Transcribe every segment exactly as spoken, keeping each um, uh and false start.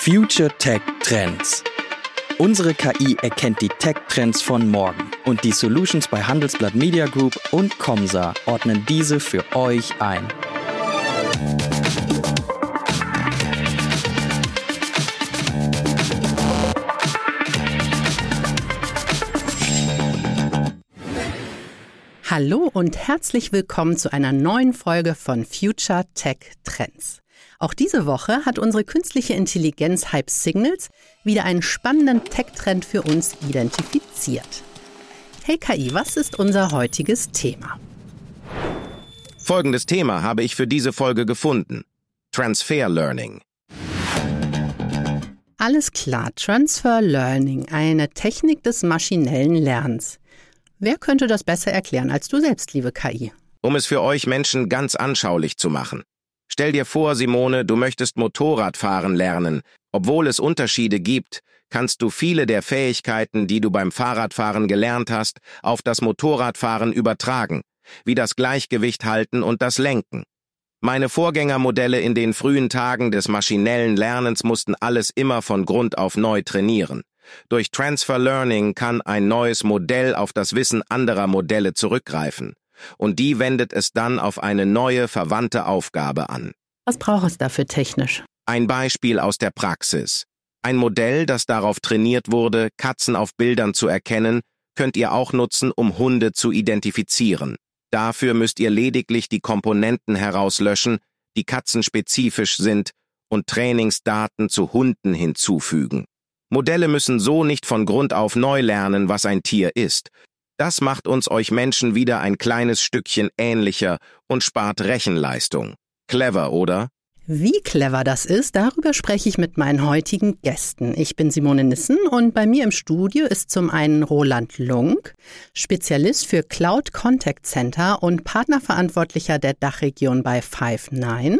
Future Tech Trends. Unsere K I erkennt die Tech-Trends von morgen und die Solutions bei Handelsblatt Media Group und Comsa ordnen diese für euch ein. Hallo und herzlich willkommen zu einer neuen Folge von Future Tech Trends. Auch diese Woche hat unsere künstliche Intelligenz Hype Signals wieder einen spannenden Tech-Trend für uns identifiziert. Hey K I, was ist unser heutiges Thema? Folgendes Thema habe ich für diese Folge gefunden: Transfer Learning. Alles klar, Transfer Learning, eine Technik des maschinellen Lernens. Wer könnte das besser erklären als du selbst, liebe K I? Um es für euch Menschen ganz anschaulich zu machen. Stell dir vor, Simone, du möchtest Motorradfahren lernen. Obwohl es Unterschiede gibt, kannst du viele der Fähigkeiten, die du beim Fahrradfahren gelernt hast, auf das Motorradfahren übertragen, wie das Gleichgewicht halten und das Lenken. Meine Vorgängermodelle in den frühen Tagen des maschinellen Lernens mussten alles immer von Grund auf neu trainieren. Durch Transfer Learning kann ein neues Modell auf das Wissen anderer Modelle zurückgreifen. Und die wendet es dann auf eine neue, verwandte Aufgabe an. Was braucht es dafür technisch? Ein Beispiel aus der Praxis. Ein Modell, das darauf trainiert wurde, Katzen auf Bildern zu erkennen, könnt ihr auch nutzen, um Hunde zu identifizieren. Dafür müsst ihr lediglich die Komponenten herauslöschen, die katzenspezifisch sind, und Trainingsdaten zu Hunden hinzufügen. Modelle müssen so nicht von Grund auf neu lernen, was ein Tier ist. Das macht uns euch Menschen wieder ein kleines Stückchen ähnlicher und spart Rechenleistung. Clever, oder? Wie clever das ist, darüber spreche ich mit meinen heutigen Gästen. Ich bin Simone Nissen und bei mir im Studio ist zum einen Roland Lunk, Spezialist für Cloud Contact Center und Partnerverantwortlicher der Dachregion bei Five Nine,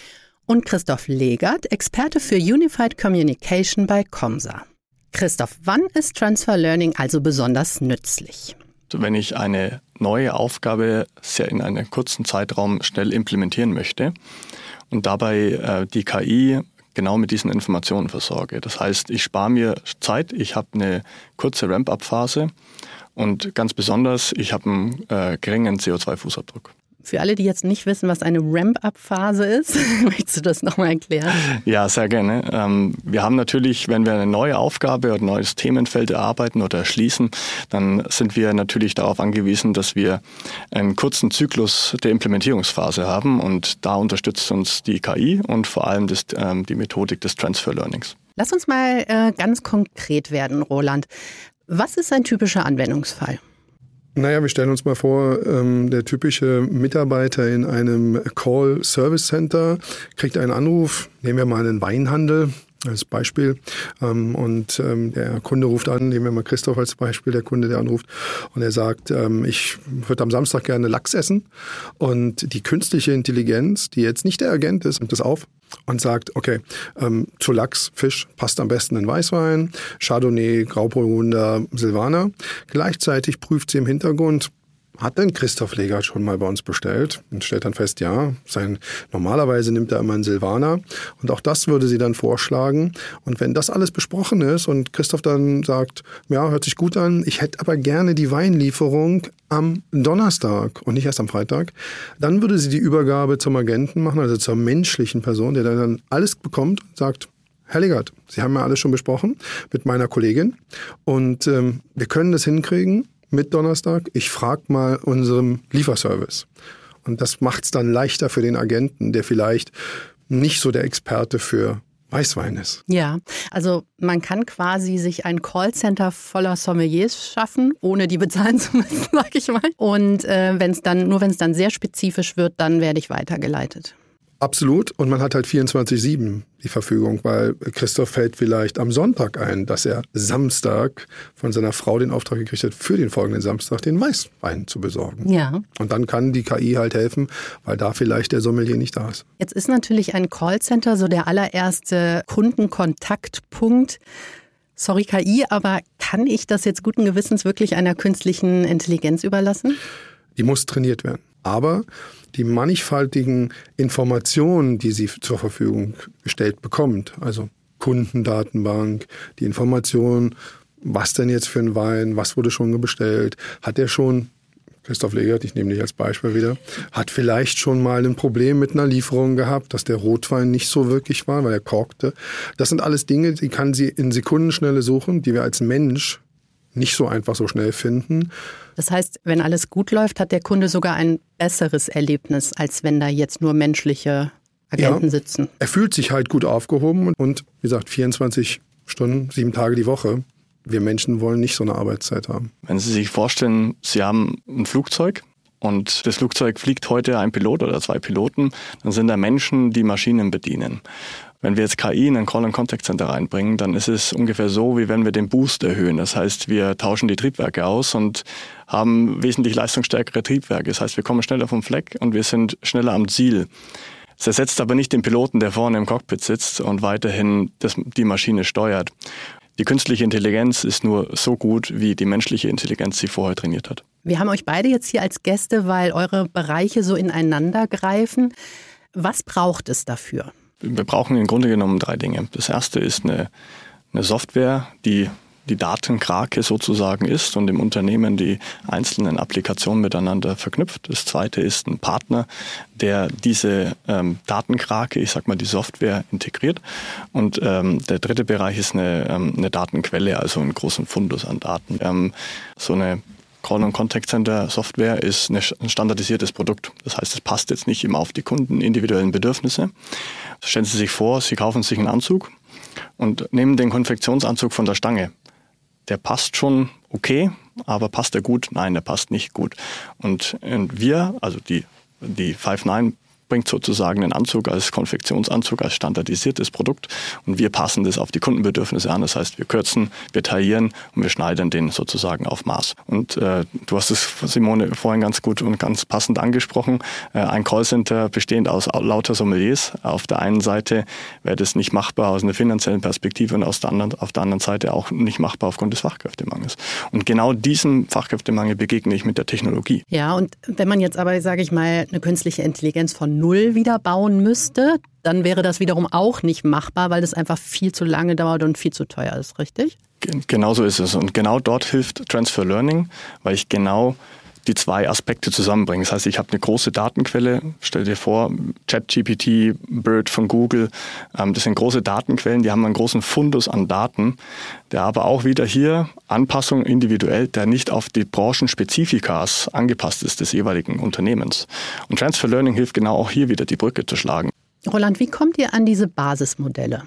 und Christoph Legert, Experte für Unified Communication bei Comsa. Christoph, wann ist Transfer Learning also besonders nützlich? Wenn ich eine neue Aufgabe sehr in einem kurzen Zeitraum schnell implementieren möchte und dabei äh, die K I genau mit diesen Informationen versorge. Das heißt, ich spare mir Zeit, ich habe eine kurze Ramp-up-Phase und ganz besonders, ich habe einen äh, geringen C O zwei Fußabdruck. Für alle, die jetzt nicht wissen, was eine Ramp-up-Phase ist, möchtest du das nochmal erklären? Ja, sehr gerne. Wir haben natürlich, wenn wir eine neue Aufgabe oder ein neues Themenfeld erarbeiten oder erschließen, dann sind wir natürlich darauf angewiesen, dass wir einen kurzen Zyklus der Implementierungsphase haben, und da unterstützt uns die K I und vor allem das, die Methodik des Transfer Learnings. Lass uns mal äh, ganz konkret werden, Roland. Was ist ein typischer Anwendungsfall? Naja, wir stellen uns mal vor, ähm, der typische Mitarbeiter in einem Call-Service-Center kriegt einen Anruf, nehmen wir mal einen Weinhandel als Beispiel, ähm, und ähm, der Kunde ruft an, nehmen wir mal Christoph als Beispiel, der Kunde, der anruft, und er sagt, ähm, ich würde am Samstag gerne Lachs essen, und die künstliche Intelligenz, die jetzt nicht der Agent ist, nimmt das auf und sagt, okay, ähm, zu Lachs, Fisch passt am besten in Weißwein, Chardonnay, Grauburgunder, Silvaner. Gleichzeitig prüft sie im Hintergrund, hat denn Christoph Legert schon mal bei uns bestellt? Und stellt dann fest, ja, sein, normalerweise nimmt er immer einen Silvaner. Und auch das würde sie dann vorschlagen. Und wenn das alles besprochen ist und Christoph dann sagt, ja, hört sich gut an, ich hätte aber gerne die Weinlieferung am Donnerstag und nicht erst am Freitag, dann würde sie die Übergabe zum Agenten machen, also zur menschlichen Person, der dann alles bekommt und sagt, Herr Legert, Sie haben ja alles schon besprochen mit meiner Kollegin, und ähm, wir können das hinkriegen mit Donnerstag. Ich frage mal unserem Lieferservice. Und das macht es dann leichter für den Agenten, der vielleicht nicht so der Experte für Weißwein ist. Ja, also man kann quasi sich ein Callcenter voller Sommeliers schaffen, ohne die bezahlen zu müssen, sag ich mal. Und äh, wenn es dann, nur wenn es dann sehr spezifisch wird, dann werde ich weitergeleitet. Absolut. Und man hat halt vierundzwanzig sieben die Verfügung, weil Christoph fällt vielleicht am Sonntag ein, dass er Samstag von seiner Frau den Auftrag gekriegt hat, für den folgenden Samstag den Weißwein zu besorgen. Ja. Und dann kann die K I halt helfen, weil da vielleicht der Sommelier nicht da ist. Jetzt ist natürlich ein Callcenter so der allererste Kundenkontaktpunkt. Sorry K I, aber kann ich das jetzt guten Gewissens wirklich einer künstlichen Intelligenz überlassen? Die muss trainiert werden. Aber die mannigfaltigen Informationen, die sie zur Verfügung gestellt bekommt, also Kundendatenbank, die Information, was denn jetzt für ein Wein, was wurde schon bestellt, hat er schon, Christoph Legert, ich nehme dich als Beispiel wieder, hat vielleicht schon mal ein Problem mit einer Lieferung gehabt, dass der Rotwein nicht so wirklich war, weil er korkte. Das sind alles Dinge, die kann sie in Sekundenschnelle suchen, die wir als Mensch nicht so einfach so schnell finden. Das heißt, wenn alles gut läuft, hat der Kunde sogar ein besseres Erlebnis, als wenn da jetzt nur menschliche Agenten ja, sitzen. Er fühlt sich halt gut aufgehoben und wie gesagt, vierundzwanzig Stunden, sieben Tage die Woche. Wir Menschen wollen nicht so eine Arbeitszeit haben. Wenn Sie sich vorstellen, Sie haben ein Flugzeug und das Flugzeug fliegt heute ein Pilot oder zwei Piloten, dann sind da Menschen, die Maschinen bedienen. Wenn wir jetzt K I in ein Call- und Contact Center reinbringen, dann ist es ungefähr so, wie wenn wir den Boost erhöhen. Das heißt, wir tauschen die Triebwerke aus und haben wesentlich leistungsstärkere Triebwerke. Das heißt, wir kommen schneller vom Fleck und wir sind schneller am Ziel. Das ersetzt aber nicht den Piloten, der vorne im Cockpit sitzt und weiterhin das, die Maschine steuert. Die künstliche Intelligenz ist nur so gut, wie die menschliche Intelligenz sie vorher trainiert hat. Wir haben euch beide jetzt hier als Gäste, weil eure Bereiche so ineinander greifen. Was braucht es dafür? Wir brauchen im Grunde genommen drei Dinge. Das erste ist eine, eine Software, die die Datenkrake sozusagen ist und im Unternehmen die einzelnen Applikationen miteinander verknüpft. Das zweite ist ein Partner, der diese ähm, Datenkrake, ich sag mal die Software, integriert. Und ähm, der dritte Bereich ist eine, ähm, eine Datenquelle, also einen großen Fundus an Daten. Ähm, so eine Call- und Contact Center Software ist eine, ein standardisiertes Produkt. Das heißt, es passt jetzt nicht immer auf die Kunden individuellen Bedürfnisse. Stellen Sie sich vor, Sie kaufen sich einen Anzug und nehmen den Konfektionsanzug von der Stange. Der passt schon okay, aber passt er gut? Nein, der passt nicht gut. Und wir, also die, die Five Nine, bringt sozusagen den Anzug als Konfektionsanzug, als standardisiertes Produkt und wir passen das auf die Kundenbedürfnisse an. Das heißt, wir kürzen, wir taillieren und wir schneiden den sozusagen auf Maß. Und äh, du hast es, Simone, vorhin ganz gut und ganz passend angesprochen. Äh, ein Callcenter bestehend aus lauter Sommeliers. Auf der einen Seite wäre das nicht machbar aus einer finanziellen Perspektive und aus der anderen, auf der anderen Seite auch nicht machbar aufgrund des Fachkräftemangels. Und genau diesem Fachkräftemangel begegne ich mit der Technologie. Ja, und wenn man jetzt aber, sage ich mal, eine künstliche Intelligenz von Null wieder bauen müsste, dann wäre das wiederum auch nicht machbar, weil das einfach viel zu lange dauert und viel zu teuer ist, richtig? Genau so ist es. Und genau dort hilft Transfer Learning, weil ich genau die zwei Aspekte zusammenbringen. Das heißt, ich habe eine große Datenquelle. Stell dir vor, ChatGPT, Bird von Google, ähm, das sind große Datenquellen, die haben einen großen Fundus an Daten, der aber auch wieder hier Anpassung individuell, der nicht auf die Branchenspezifika angepasst ist des jeweiligen Unternehmens. Und Transfer Learning hilft genau auch hier wieder die Brücke zu schlagen. Roland, wie kommt ihr an diese Basismodelle?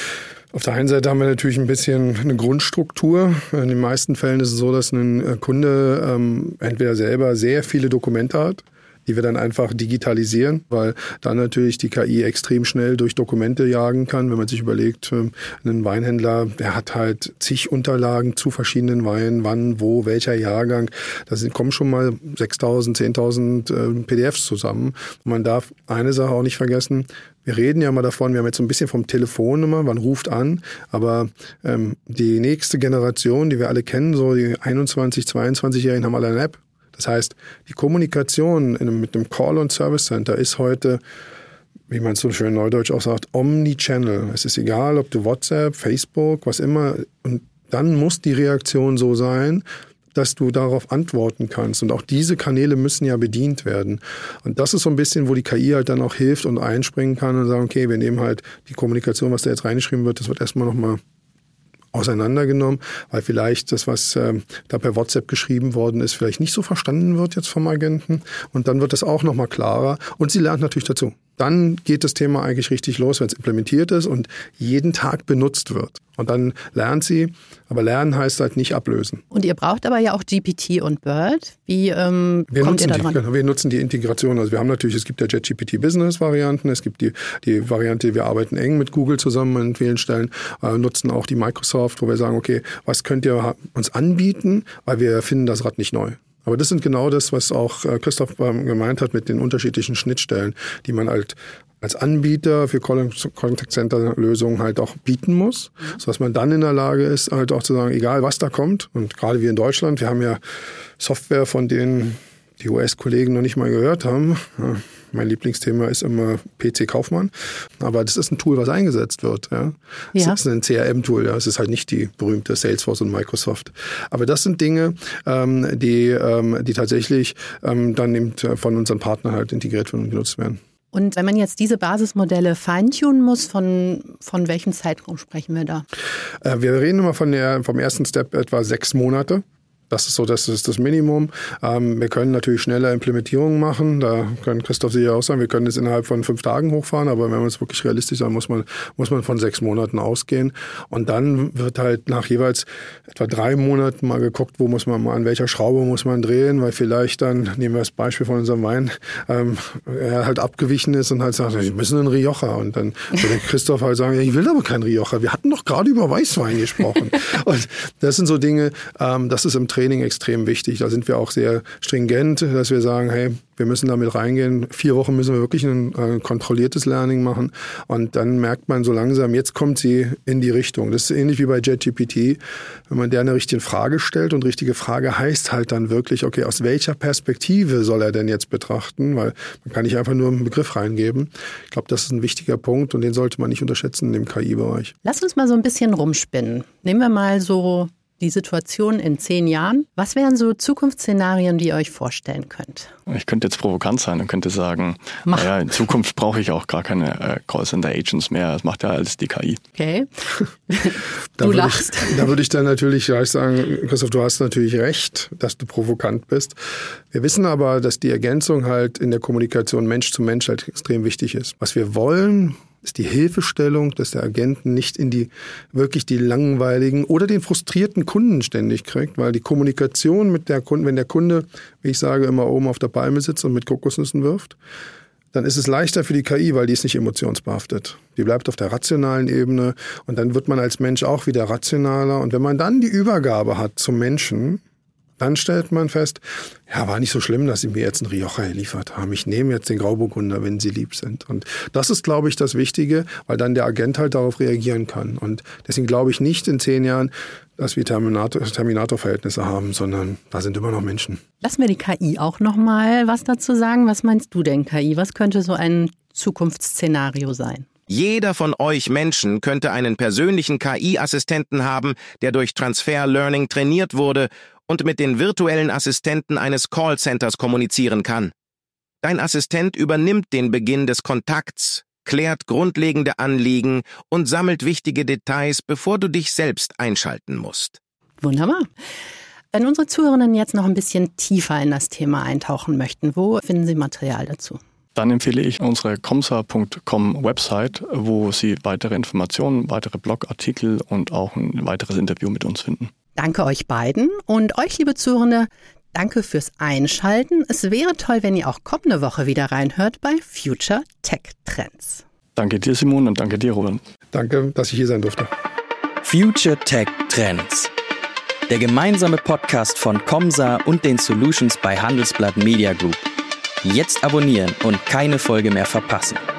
Auf der einen Seite haben wir natürlich ein bisschen eine Grundstruktur. In den meisten Fällen ist es so, dass ein Kunde ähm, entweder selber sehr viele Dokumente hat, die wir dann einfach digitalisieren, weil dann natürlich die K I extrem schnell durch Dokumente jagen kann. Wenn man sich überlegt, ein Weinhändler, der hat halt zig Unterlagen zu verschiedenen Weinen, wann, wo, welcher Jahrgang. Da sind, kommen schon mal sechstausend, zehntausend äh, P D Fs zusammen. Und man darf eine Sache auch nicht vergessen, wir reden ja mal davon, wir haben jetzt so ein bisschen vom Telefon immer, man ruft an, aber ähm, die nächste Generation, die wir alle kennen, so die einundzwanzig-, zweiundzwanzigjährigen haben alle eine App. Das heißt, die Kommunikation in einem, mit einem Call- und Service Center ist heute, wie man es so schön neudeutsch auch sagt, Omnichannel. Es ist egal, ob du WhatsApp, Facebook, was immer, und dann muss die Reaktion so sein, dass du darauf antworten kannst. Und auch diese Kanäle müssen ja bedient werden. Und das ist so ein bisschen, wo die K I halt dann auch hilft und einspringen kann und sagen, okay, wir nehmen halt die Kommunikation, was da jetzt reingeschrieben wird, das wird erstmal nochmal auseinandergenommen, weil vielleicht das, was äh, da per WhatsApp geschrieben worden ist, vielleicht nicht so verstanden wird jetzt vom Agenten. Und dann wird das auch nochmal klarer. Und sie lernt natürlich dazu. Dann geht das Thema eigentlich richtig los, wenn es implementiert ist und jeden Tag benutzt wird. Und dann lernt sie, aber lernen heißt halt nicht ablösen. Und ihr braucht aber ja auch G P T und Bird. Wie ähm, wir kommt ihr da die, dran? Genau, wir nutzen die Integration. Also wir haben natürlich, es gibt ja ChatGPT Business Varianten, es gibt die, die Variante, wir arbeiten eng mit Google zusammen an vielen Stellen, äh, nutzen auch die Microsoft, wo wir sagen, okay, was könnt ihr uns anbieten, weil wir finden das Rad nicht neu. Aber das sind genau das, was auch Christoph gemeint hat mit den unterschiedlichen Schnittstellen, die man halt als Anbieter für Contact Center Lösungen halt auch bieten muss, sodass man dann in der Lage ist, halt auch zu sagen, egal was da kommt, und gerade wir in Deutschland, wir haben ja Software, von denen die U S-Kollegen noch nicht mal gehört haben. Ja, mein Lieblingsthema ist immer P C-Kaufmann. Aber das ist ein Tool, was eingesetzt wird. Ja. Das ja. ist ein C R M-Tool. Ja. Es ist halt nicht die berühmte Salesforce und Microsoft. Aber das sind Dinge, ähm, die, ähm, die tatsächlich ähm, dann eben von unseren Partnern halt integriert werden und genutzt werden. Und wenn man jetzt diese Basismodelle feintunen muss, von, von welchem Zeitraum sprechen wir da? Äh, wir reden immer von der, vom ersten Step etwa sechs Monate. Das ist so, das ist das Minimum. Ähm, wir können natürlich schneller Implementierungen machen. Da kann Christoph sicher auch sagen, wir können es innerhalb von fünf Tagen hochfahren. Aber wenn man es wirklich realistisch sagen, muss man, muss man von sechs Monaten ausgehen. Und dann wird halt nach jeweils etwa drei Monaten mal geguckt, wo muss man mal, an welcher Schraube muss man drehen, weil vielleicht dann, nehmen wir das Beispiel von unserem Wein, ähm, er halt abgewichen ist und halt sagt, wir müssen einen Rioja. Und dann würde Christoph halt sagen, ich will aber keinen Rioja. Wir hatten doch gerade über Weißwein gesprochen. Und das sind so Dinge, ähm, das ist im Training extrem wichtig. Da sind wir auch sehr stringent, dass wir sagen, hey, wir müssen damit reingehen. Vier Wochen müssen wir wirklich ein äh, kontrolliertes Learning machen. Und dann merkt man so langsam, jetzt kommt sie in die Richtung. Das ist ähnlich wie bei ChatGPT. Wenn man der eine richtige Frage stellt, und richtige Frage heißt halt dann wirklich, okay, aus welcher Perspektive soll er denn jetzt betrachten? Weil man kann nicht einfach nur einen Begriff reingeben. Ich glaube, das ist ein wichtiger Punkt und den sollte man nicht unterschätzen in dem K I-Bereich. Lass uns mal so ein bisschen rumspinnen. Nehmen wir mal so die Situation in zehn Jahren. Was wären so Zukunftsszenarien, die ihr euch vorstellen könnt? Ich könnte jetzt provokant sein und könnte sagen, naja, in Zukunft brauche ich auch gar keine äh, Callcenter-Agents mehr. Das macht ja alles die K I. Okay. da du würde lachst. Ich, da würde ich dann natürlich gleich sagen, Christoph, du hast natürlich recht, dass du provokant bist. Wir wissen aber, dass die Ergänzung halt in der Kommunikation Mensch zu Mensch halt extrem wichtig ist. Was wir wollen, ist die Hilfestellung, dass der Agent nicht in die wirklich die langweiligen oder den frustrierten Kunden ständig kriegt, weil die Kommunikation mit der Kunde, wenn der Kunde, wie ich sage, immer oben auf der Palme sitzt und mit Kokosnüssen wirft, dann ist es leichter für die K I, weil die ist nicht emotionsbehaftet. Die bleibt auf der rationalen Ebene und dann wird man als Mensch auch wieder rationaler. Und wenn man dann die Übergabe hat zum Menschen, dann stellt man fest, ja, war nicht so schlimm, dass sie mir jetzt einen Rioja geliefert haben. Ich nehme jetzt den Grauburgunder, wenn sie lieb sind. Und das ist, glaube ich, das Wichtige, weil dann der Agent halt darauf reagieren kann. Und deswegen glaube ich nicht in zehn Jahren, dass wir Terminator, Terminator-Verhältnisse haben, sondern da sind immer noch Menschen. Lass mir die K I auch noch mal was dazu sagen. Was meinst du denn, K I? Was könnte so ein Zukunftsszenario sein? Jeder von euch Menschen könnte einen persönlichen K I-Assistenten haben, der durch Transfer Learning trainiert wurde und mit den virtuellen Assistenten eines Callcenters kommunizieren kann. Dein Assistent übernimmt den Beginn des Kontakts, klärt grundlegende Anliegen und sammelt wichtige Details, bevor du dich selbst einschalten musst. Wunderbar. Wenn unsere Zuhörerinnen jetzt noch ein bisschen tiefer in das Thema eintauchen möchten, wo finden sie Material dazu? Dann empfehle ich unsere comsa punkt com Website, wo Sie weitere Informationen, weitere Blogartikel und auch ein weiteres Interview mit uns finden. Danke euch beiden und euch, liebe Zuhörende, danke fürs Einschalten. Es wäre toll, wenn ihr auch kommende Woche wieder reinhört bei Future Tech Trends. Danke dir, Simon, und danke dir, Robin. Danke, dass ich hier sein durfte. Future Tech Trends. Der gemeinsame Podcast von Comsa und den Solutions bei Handelsblatt Media Group. Jetzt abonnieren und keine Folge mehr verpassen.